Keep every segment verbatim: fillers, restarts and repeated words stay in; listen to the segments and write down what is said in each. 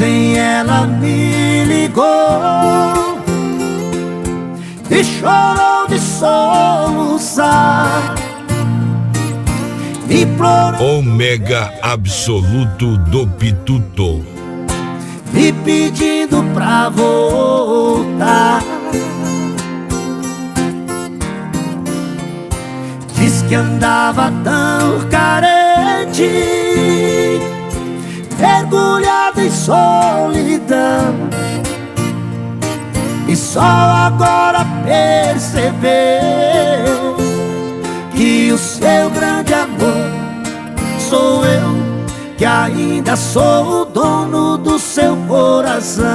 Ontem ela me ligou e chorou de soluçar, implorou, Ômega absoluto do Pituto, me pedindo pra voltar. Diz que andava tão carente, mergulhado em solidão, e só agora percebeu que o seu grande amor sou eu, que ainda sou o dono do seu coração.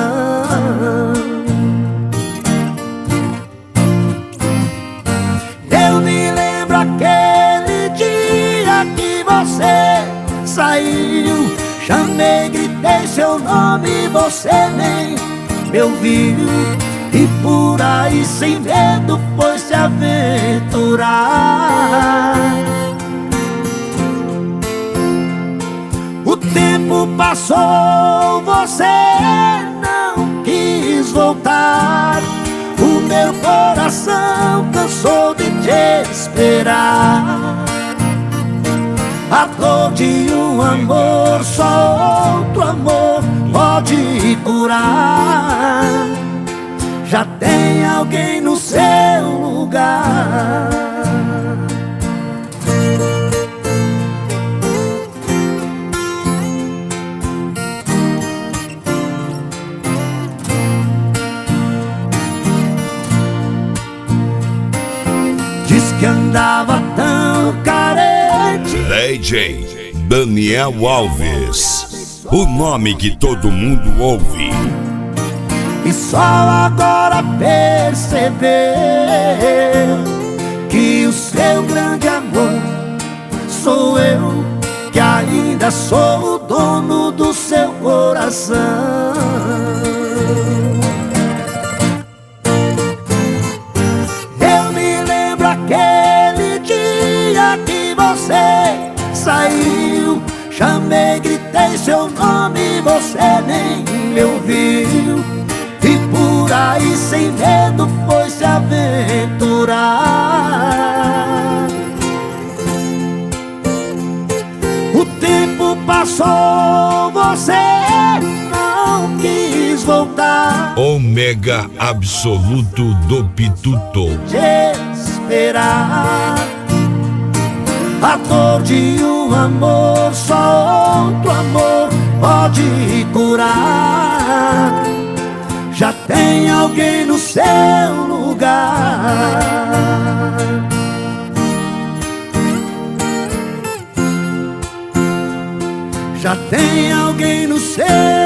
Eu me lembro aquele dia que você saiu, chamei, gritei seu nome, você nem me ouviu, e por aí sem medo foi se aventurar. O tempo passou, você não quis voltar, o meu coração cansou de te esperar. A dor de um amor, só outro amor pode curar. Já tem alguém no seu lugar. Diz que andava tão carente. D J Daniel Alves, o nome que todo mundo ouve. E só agora percebeu que o seu grande amor sou eu, que ainda sou o dono do seu coração. Eu me lembro aquele dia que você saiu, chamei, gritei seu nome, você nem me ouviu, e por aí sem medo foi se aventurar. O tempo passou, você não quis voltar. Ômega absoluto do Pituto, Te esperar. A dor de um amor, só outro amor pode curar. Já tem alguém no seu lugar. Já tem alguém no seu